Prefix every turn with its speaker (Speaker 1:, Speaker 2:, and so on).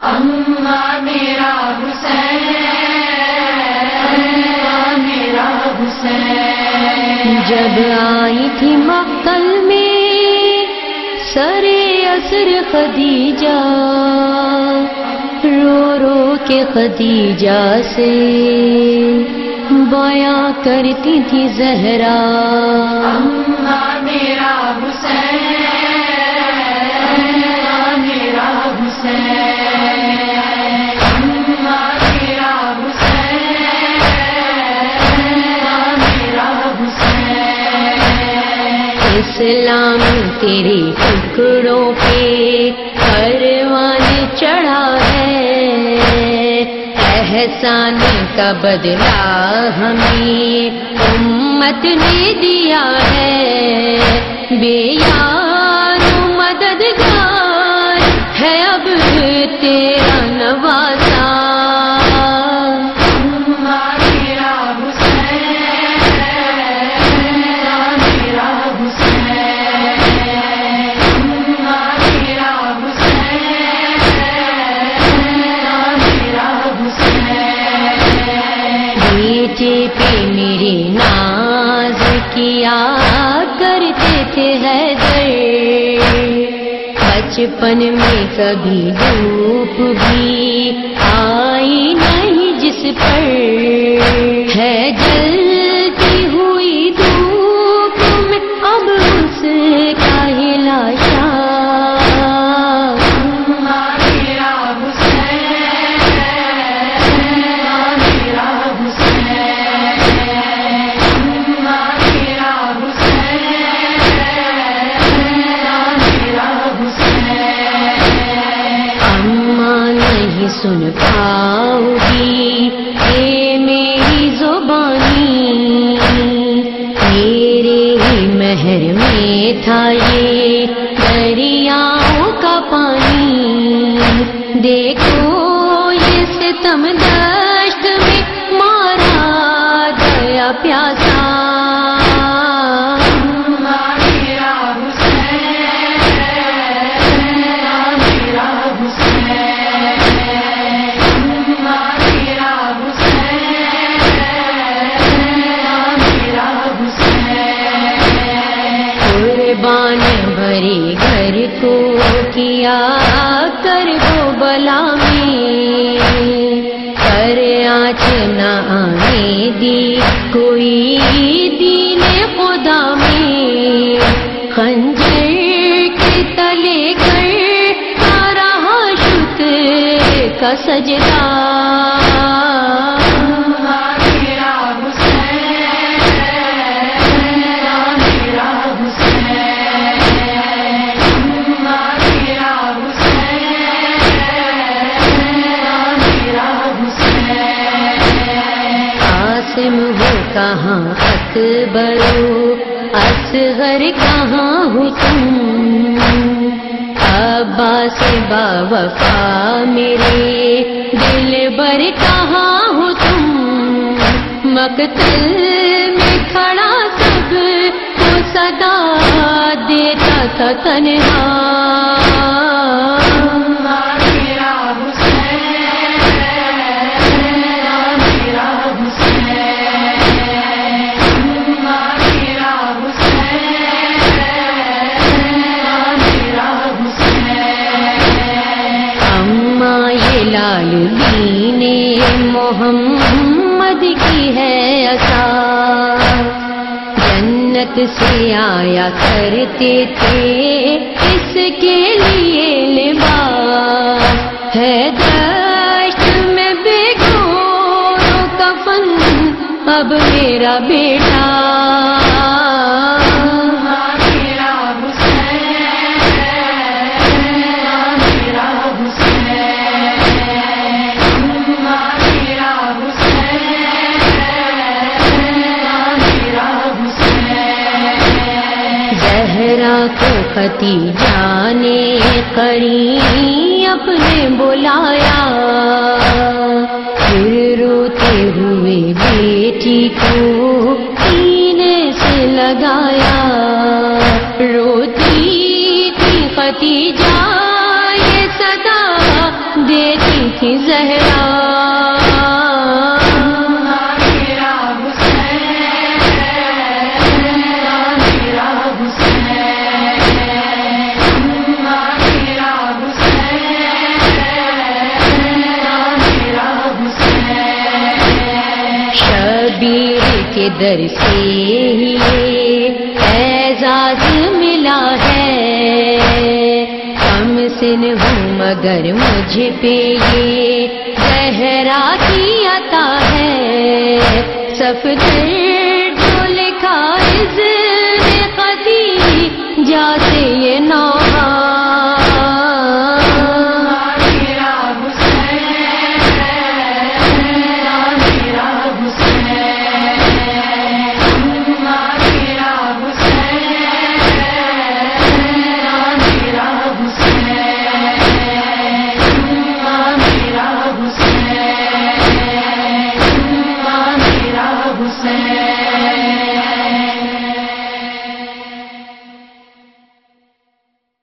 Speaker 1: اللہ میرا حسین، میرا حسین۔
Speaker 2: جب آئی تھی مقتل میں سرے عصر خدیجہ، رو رو کے خدیجہ سے بیاں کرتی تھی زہرا۔
Speaker 1: اللہ میرا حسین، میرا حسین۔ اللہ میرا حسین، میرا حسین۔
Speaker 2: اسلام تیرے ٹکڑوں پہ پروان چڑھا ہے، احسان کا بدلہ ہمیں امت نے دیا ہے، بے یار مددگار ہے اب تیرا نواسا۔ پہ میرے ناز کیا کرتے تھے حیدر، بچپن میں کبھی دھوپ بھی آئی نہیں جس پر، ہے جلتی ہوئی دھوپ میں اب اس کا ہی لاشا۔ سن پاؤ گی اے میری زبانی، میرے ہی مہر میں تھا یہ دریاؤں کا پانی، دیکھو یہ ستم دشت میں مارا گیا پیاسا۔ بھرے گھر کو کیا کر وہ بلا میں، پر آنچ نہ آنے دی کوئی دین خدا میں، خنجر کے تلے کرتا رہا شکر کا سجدہ۔ ہو کہاں اکبر اصغر کہاں ہو تم، عباس با وفا میرے دل بر کہاں ہو تم، مقتل میں کھڑا سب کو صدا دیتا تھا تنہا۔ لال دین محمد کی ہے عصا، جنت سے آیا کرتے تھے اس کے لیے لباس، ہے دشت میں بھگو کفن اب میرا بیٹا۔ کو ختیجہ نے قریب اپنے بلایا، پھر روتے ہوئے بیٹی کو سینے سے لگایا، روتی تھی ختیجہ یہ صدا دیتی در سے ہی اعزاز ملا ہے، کم سن ہوں مگر مجھ پہ یہ زہرا کی عطا ہے، صفدر